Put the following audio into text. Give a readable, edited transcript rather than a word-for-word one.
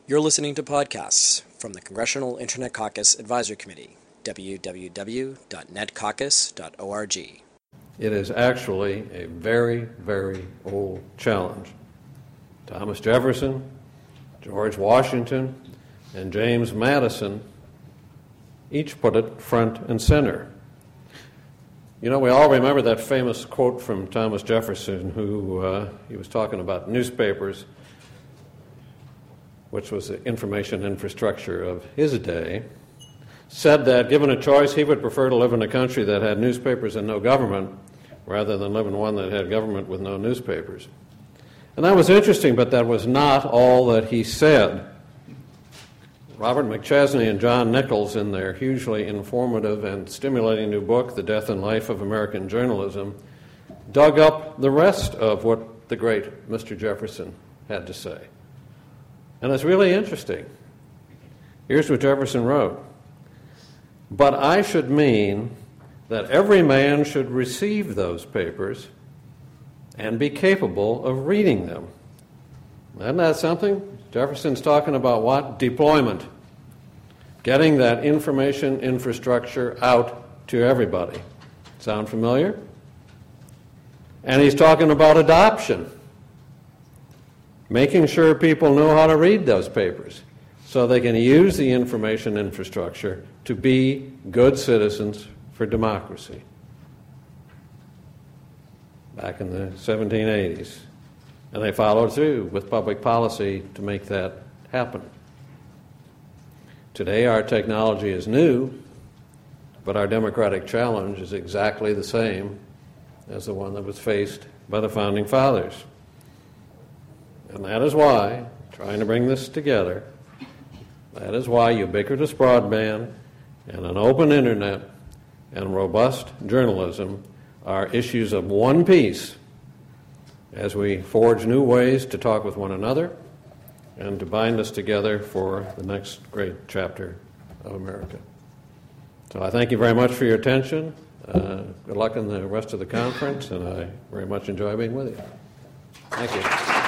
You're listening to podcasts from the Congressional Internet Caucus Advisory Committee, www.netcaucus.org. It is actually a very, very old challenge. Thomas Jefferson, George Washington, and James Madison each put it front and center. You know, we all remember that famous quote from Thomas Jefferson, who he was talking about newspapers, which was the information infrastructure of his day, said that given a choice, he would prefer to live in a country that had newspapers and no government rather than live in one that had government with no newspapers. And that was interesting, but that was not all that he said. Robert McChesney and John Nichols, in their hugely informative and stimulating new book, The Death and Life of American Journalism, dug up the rest of what the great Mr. Jefferson had to say. And it's really interesting. Here's what Jefferson wrote. "But I should mean that every man should receive those papers and be capable of reading them." Isn't that something? Jefferson's talking about what? Deployment. Getting that information infrastructure out to everybody. Sound familiar? And he's talking about adoption. Making sure people know how to read those papers so they can use the information infrastructure to be good citizens for democracy. Back in the 1780s. And they followed through with public policy to make that happen. Today our technology is new, but our democratic challenge is exactly the same as the one that was faced by the Founding Fathers. And that is why, trying to bring this together, that is why ubiquitous broadband and an open internet and robust journalism are issues of one piece as we forge new ways to talk with one another and to bind us together for the next great chapter of America. So I thank you very much for your attention. Good luck in the rest of the conference, and I very much enjoy being with you. Thank you.